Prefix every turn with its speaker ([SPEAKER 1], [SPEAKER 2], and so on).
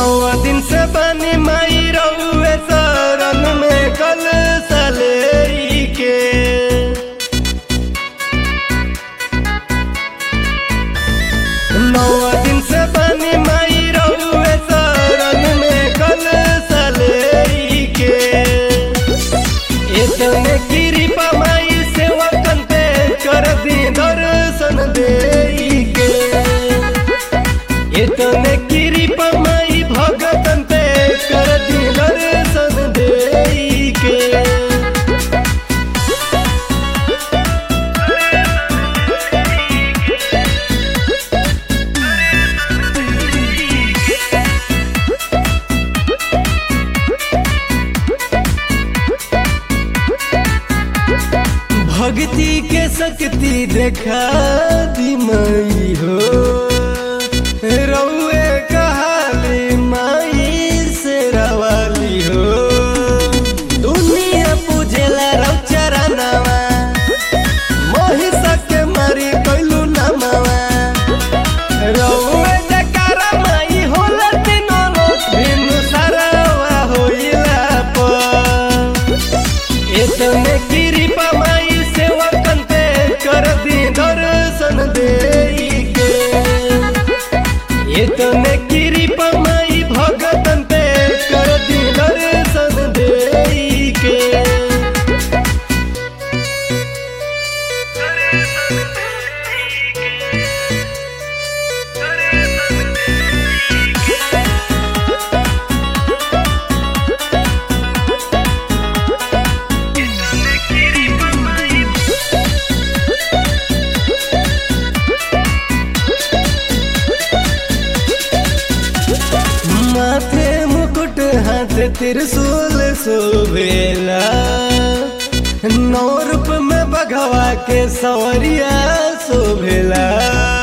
[SPEAKER 1] नौ दिन से बनी माई रउए शरण में कल सले के नौ दिन से बनी माई रउए शरण में कल सले के इतने कृपा माई सेवकन पे कर दी दर्शन दे के इतने कृपा माई भगतन पे कर दी दर्शन दे के भक्ति के शक्ति देखा दी माई हो रउए कहाली माई से रवाली हो दुनिया पूजेला रउ चरनवा महिषा के मारी कइलू नमवा रउए जकारा माई होला तीनों लोक बिनु सरवा होइला पर इतने कृपा माई सेवकन पे कर दी दर्शन दे के इतने कृपा माई भगतन पे कर दी दर्शन दे के माथे मुकुट हाथ त्रिशूल शोभेला नौ रूप में बघवा के सवरिया शोभेला।